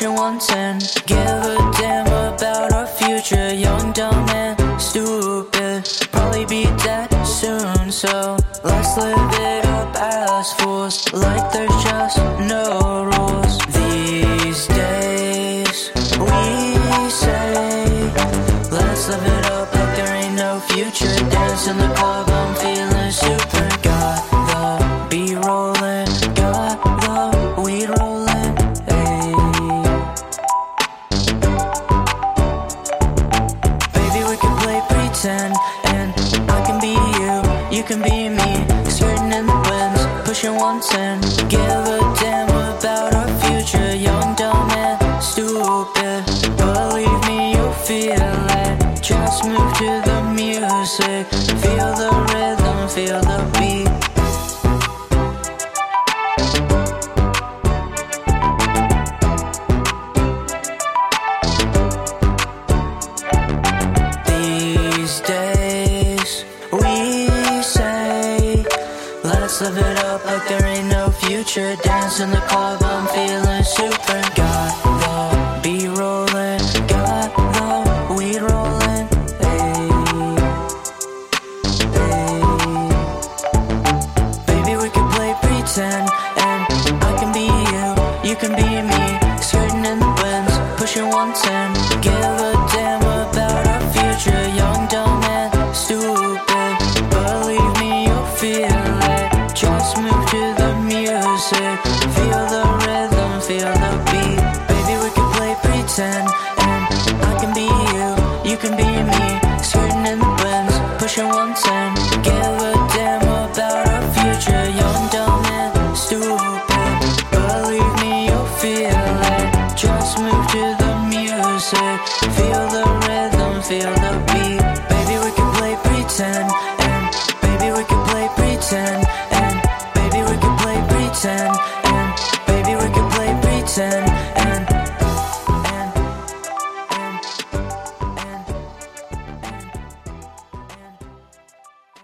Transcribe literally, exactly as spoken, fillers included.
pushing one ten. Give a damn about our future. Young, dumb, and stupid. Probably be dead soon, so let's live it up as fools, like there's just no rules. These days we say, let's live it up like there ain't no future. Dance in the club, I'm feeling super. Got the beat rolling, got the weed rolling, ayy. Baby, we can play pretend, and I can be you, you can be me. Skirting in the winds, pushing one ten. Give a damn about our future. Young, dumb, and stupid. Believe me, you'll feel it. Just move to the music. Feel the rhythm, feel the beat. These days we say, let's live it up like there ain't no future. Dance in the club, I'm feeling super. Got the beat rolling, got the weed rolling, ayy, ayy. Baby, we can play pretend, and I can be you, you can be me. Skirting in the winds, pushing one ten. Give a damn about our future. Young, dumb, and stupid. Believe me, you'll feel it. Just move to the music. Feel the rhythm, feel the beat. Baby, we can play pretend, and I can be you, you can be me. Skirting in the winds, pushing one ten. Give a damn about our future. Young, dumb, and stupid. Believe me, you'll feel it. Just move to the music. Feel the